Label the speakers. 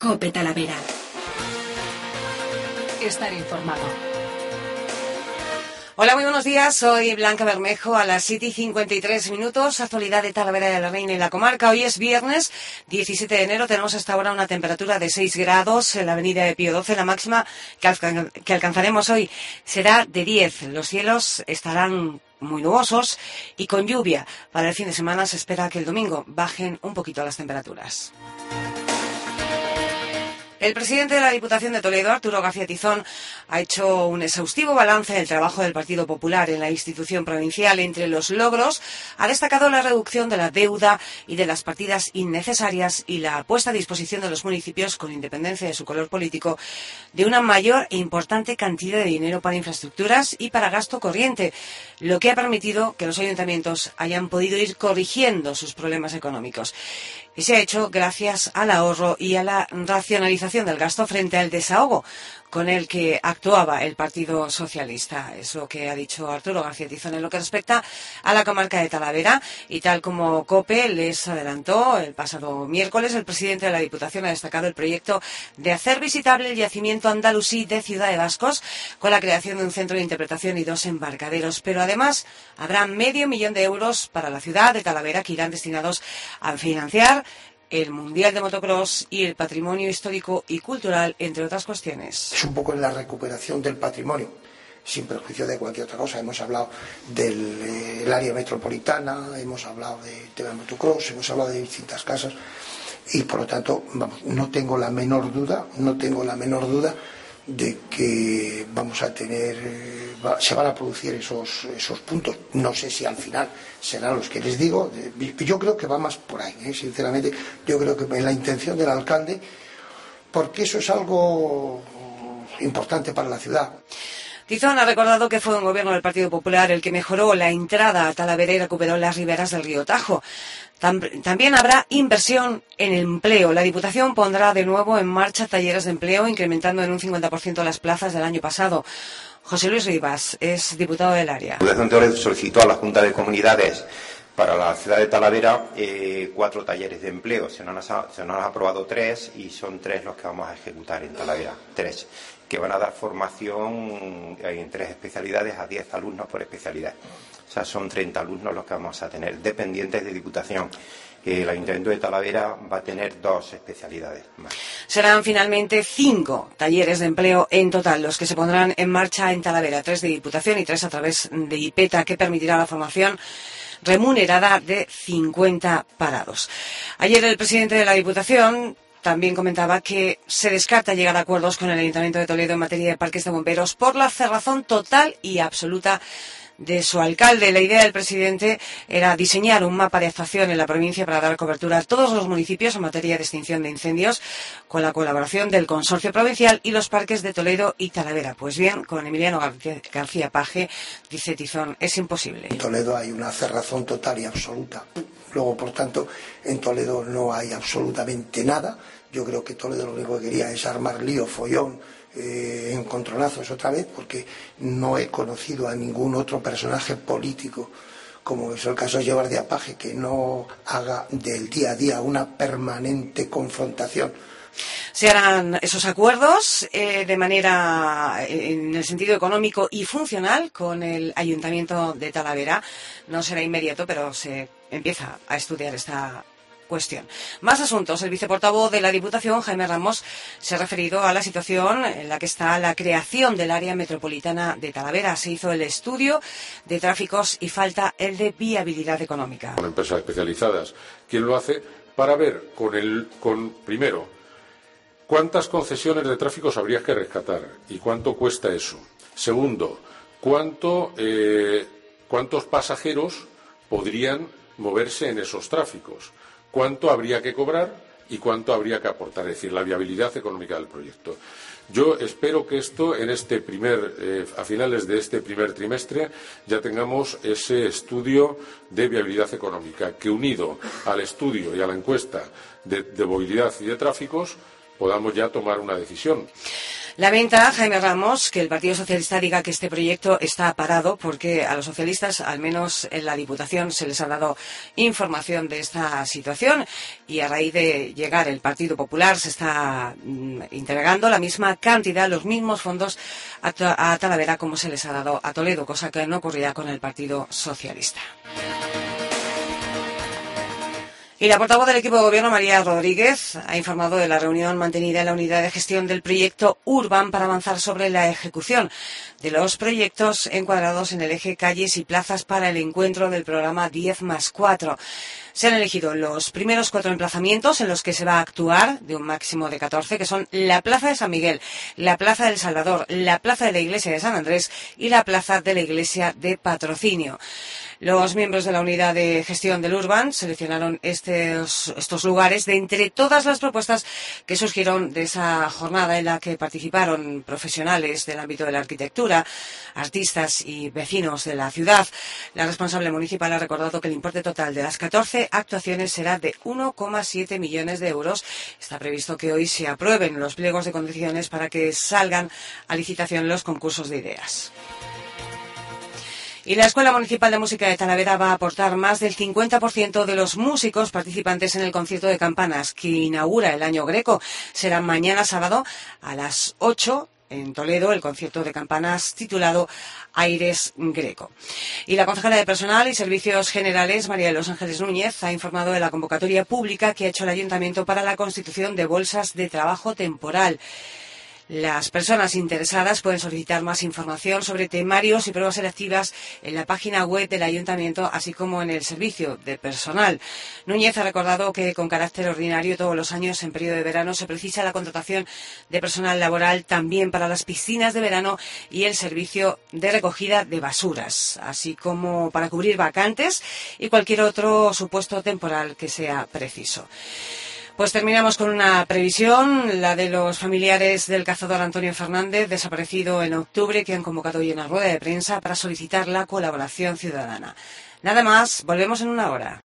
Speaker 1: COPE Talavera. Estar informado.
Speaker 2: Hola, muy buenos días. Soy Blanca Bermejo. A las 7:53 minutos, actualidad de Talavera de la Reina y la comarca. Hoy es viernes 17 de enero. Tenemos hasta ahora una temperatura de 6 grados en la avenida de Pío XII. La máxima que alcanzaremos hoy será de 10. Los cielos estarán muy nubosos y con lluvia. Para el fin de semana se espera que el domingo bajen un poquito las temperaturas. El presidente de la Diputación de Toledo, Arturo García Tizón, ha hecho un exhaustivo balance del trabajo del Partido Popular en la institución provincial. Entre los logros, ha destacado la reducción de la deuda y de las partidas innecesarias y la puesta a disposición de los municipios, con independencia de su color político, de una mayor e importante cantidad de dinero para infraestructuras y para gasto corriente, lo que ha permitido que los ayuntamientos hayan podido ir corrigiendo sus problemas económicos. Y se ha hecho gracias al ahorro y a la racionalización del gasto frente al desahogo con el que actuaba el Partido Socialista. Es lo que ha dicho Arturo García Tizón en lo que respecta a la comarca de Talavera. Y tal como COPE les adelantó el pasado miércoles, el presidente de la Diputación ha destacado el proyecto de hacer visitable el yacimiento andalusí de Ciudad de Bascos, con la creación de un centro de interpretación y 2 embarcaderos. Pero además habrá €500.000 de euros para la ciudad de Talavera, que irán destinados a financiar el Mundial de Motocross y el patrimonio histórico y cultural, entre otras cuestiones.
Speaker 3: Es un poco en la recuperación del patrimonio, sin perjuicio de cualquier otra cosa. Hemos hablado del área metropolitana, hemos hablado de tema de motocross, hemos hablado de distintas casas y por lo tanto no tengo la menor duda de que vamos a tener, se van a producir esos puntos. No sé si al final serán los que les digo. Yo creo que va más por ahí, sinceramente. Yo creo que en la intención del alcalde, porque eso es algo importante para la ciudad.
Speaker 2: Tizón ha recordado que fue un gobierno del Partido Popular el que mejoró la entrada a Talavera y recuperó las riberas del río Tajo. También habrá inversión en empleo. La Diputación pondrá de nuevo en marcha talleres de empleo, incrementando en un 50% las plazas del año pasado. José Luis Rivas es diputado del área.
Speaker 4: La Diputación de Toledo solicitó a la Junta de Comunidades para la ciudad de Talavera 4 talleres de empleo. Se nos han aprobado 3 y son 3 los que vamos a ejecutar en Talavera. 3 que van a dar formación en 3 especialidades a 10 alumnos por especialidad. O sea, son 30 alumnos los que vamos a tener, dependientes de Diputación. El Ayuntamiento de Talavera va a tener 2 especialidades más.
Speaker 2: Serán finalmente 5 talleres de empleo en total los que se pondrán en marcha en Talavera, 3 de Diputación y 3 a través de IPETA, que permitirá la formación remunerada de 50 parados. Ayer el presidente de la Diputación también comentaba que se descarta llegar a acuerdos con el Ayuntamiento de Toledo en materia de parques de bomberos por la cerrazón total y absoluta de su alcalde. La idea del presidente era diseñar un mapa de actuación en la provincia para dar cobertura a todos los municipios en materia de extinción de incendios, con la colaboración del Consorcio Provincial y los parques de Toledo y Talavera. Pues bien, con Emiliano García Paje, dice Tizón, es imposible.
Speaker 3: En Toledo hay una cerrazón total y absoluta. Luego, por tanto, en Toledo no hay absolutamente nada. Yo creo que Toledo lo único que quería es armar lío, follón, encontronazos otra vez, porque no he conocido a ningún otro personaje político, como es el caso de Guardia Paje, que no haga del día a día una permanente confrontación.
Speaker 2: Se harán esos acuerdos de manera, en el sentido económico y funcional, con el Ayuntamiento de Talavera. No será inmediato, pero se empieza a estudiar esta cuestión. Más asuntos. El viceportavoz de la Diputación, Jaime Ramos, se ha referido a la situación en la que está la creación del área metropolitana de Talavera. Se hizo el estudio de tráficos y falta el de viabilidad económica.
Speaker 5: Con empresas especializadas, ¿quién lo hace? Para ver primero, ¿cuántas concesiones de tráfico habría que rescatar? ¿Y cuánto cuesta eso? Segundo, ¿cuántos pasajeros podrían moverse en esos tráficos? ¿Cuánto habría que cobrar y cuánto habría que aportar? Es decir, la viabilidad económica del proyecto. Yo espero que esto, a finales de este primer trimestre, ya tengamos ese estudio de viabilidad económica, que unido al estudio y a la encuesta de movilidad y de tráficos, podamos ya tomar una decisión.
Speaker 2: Lamenta Jaime Ramos que el Partido Socialista diga que este proyecto está parado porque a los socialistas, al menos en la Diputación, se les ha dado información de esta situación y a raíz de llegar el Partido Popular se está entregando la misma cantidad, los mismos fondos a Talavera como se les ha dado a Toledo, cosa que no ocurrirá con el Partido Socialista. Y la portavoz del equipo de gobierno, María Rodríguez, ha informado de la reunión mantenida en la unidad de gestión del proyecto Urban para avanzar sobre la ejecución de los proyectos encuadrados en el eje calles y plazas para el encuentro del programa 10+4. Se han elegido los primeros 4 emplazamientos en los que se va a actuar, de un máximo de 14, que son la Plaza de San Miguel, la Plaza del Salvador, la Plaza de la Iglesia de San Andrés y la Plaza de la Iglesia de Patrocinio. Los miembros de la unidad de gestión del Urban seleccionaron estos lugares de entre todas las propuestas que surgieron de esa jornada en la que participaron profesionales del ámbito de la arquitectura, artistas y vecinos de la ciudad. La responsable municipal ha recordado que el importe total de las 14 actuaciones será de 1,7 millones de euros. Está previsto que hoy se aprueben los pliegos de condiciones para que salgan a licitación los concursos de ideas. Y la Escuela Municipal de Música de Talavera va a aportar más del 50% de los músicos participantes en el concierto de campanas que inaugura el año greco. Será mañana sábado a las 8 en Toledo el concierto de campanas titulado Aires Greco. Y la concejala de Personal y Servicios Generales, María de los Ángeles Núñez, ha informado de la convocatoria pública que ha hecho el Ayuntamiento para la constitución de bolsas de trabajo temporal. Las personas interesadas pueden solicitar más información sobre temarios y pruebas selectivas en la página web del Ayuntamiento, así como en el servicio de personal. Núñez ha recordado que con carácter ordinario todos los años en periodo de verano se precisa la contratación de personal laboral también para las piscinas de verano y el servicio de recogida de basuras, así como para cubrir vacantes y cualquier otro supuesto temporal que sea preciso. Pues terminamos con una previsión, la de los familiares del cazador Antonio Fernández, desaparecido en octubre, que han convocado hoy una rueda de prensa para solicitar la colaboración ciudadana. Nada más, volvemos en una hora.